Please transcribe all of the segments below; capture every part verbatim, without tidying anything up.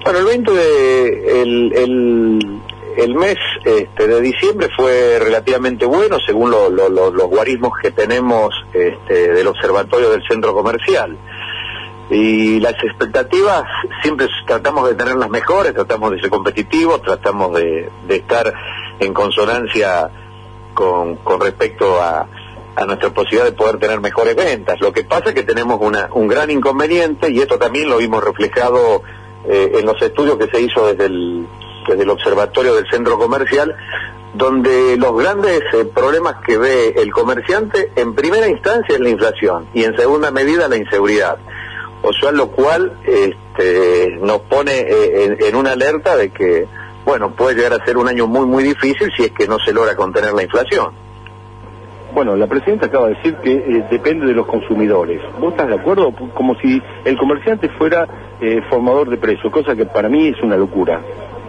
Bueno, el veinte de, el, el, el mes este, de diciembre fue relativamente bueno, según lo, lo, lo, los guarismos que tenemos este, del observatorio del centro comercial. Y las expectativas siempre tratamos de tener las mejores, tratamos de ser competitivos, tratamos de, de estar en consonancia con, con respecto a, a nuestra posibilidad de poder tener mejores ventas. Lo que pasa es que tenemos una, un gran inconveniente, y esto también lo vimos reflejado eh, en los estudios que se hizo desde el, desde el observatorio del centro comercial, donde los grandes eh, problemas que ve el comerciante en primera instancia es la inflación y en segunda medida la inseguridad. O sea, lo cual este, nos pone eh, en, en una alerta de que, bueno, puede llegar a ser un año muy, muy difícil si es que no se logra contener la inflación. Bueno, la presidenta acaba de decir que eh, depende de los consumidores. ¿Vos estás de acuerdo? Como si el comerciante fuera eh, formador de precios, cosa que para mí es una locura.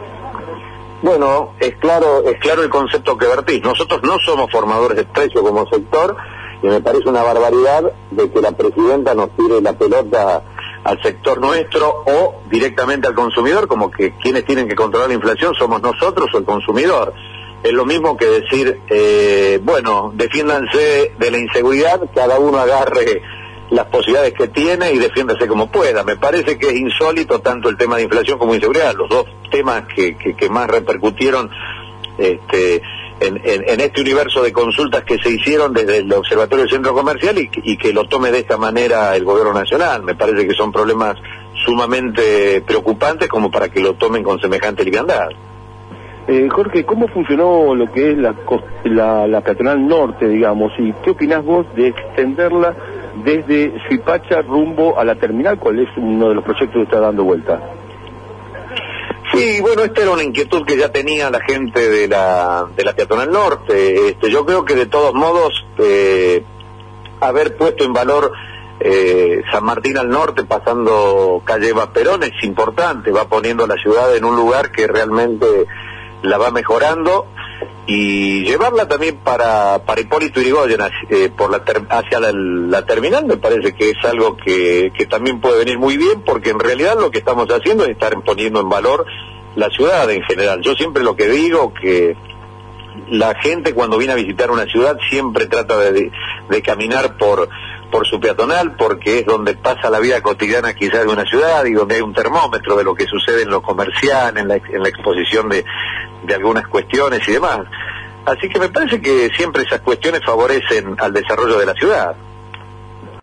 Bueno, es claro, es claro el concepto que vertís. Nosotros no somos formadores de precios como sector, y me parece una barbaridad de que la presidenta nos tire la pelota al sector nuestro o directamente al consumidor, como que quienes tienen que controlar la inflación somos nosotros o el consumidor. Es lo mismo que decir, eh, bueno, defiéndanse de la inseguridad, cada uno agarre las posibilidades que tiene y defiéndase como pueda. Me parece que es insólito tanto el tema de inflación como inseguridad, los dos temas que, que, que más repercutieron este, en, en, en este universo de consultas que se hicieron desde el Observatorio del Centro Comercial y, y que lo tome de esta manera el Gobierno Nacional. Me parece que son problemas sumamente preocupantes como para que lo tomen con semejante liviandad. Eh, Jorge, ¿cómo funcionó lo que es la, la, la peatonal norte, digamos? ¿Y qué opinás vos de extenderla desde Suipacha rumbo a la terminal? ¿Cuál es uno de los proyectos que está dando vuelta? Sí, bueno, esta era una inquietud que ya tenía la gente de la de la peatonal norte. Este, yo creo que de todos modos eh, haber puesto en valor eh, San Martín al norte pasando calle Eva Perón es importante, va poniendo la ciudad en un lugar que realmente la va mejorando, y llevarla también para para Hipólito Yrigoyen eh, por la ter, hacia la, la terminal me parece que es algo que, que también puede venir muy bien, porque en realidad lo que estamos haciendo es estar poniendo en valor la ciudad en general. Yo siempre lo que digo que la gente cuando viene a visitar una ciudad siempre trata de, de caminar por por su peatonal, porque es donde pasa la vida cotidiana quizás de una ciudad y donde hay un termómetro de lo que sucede en lo comercial, en la, en la exposición de, de algunas cuestiones y demás. Así que me parece que siempre esas cuestiones favorecen al desarrollo de la ciudad.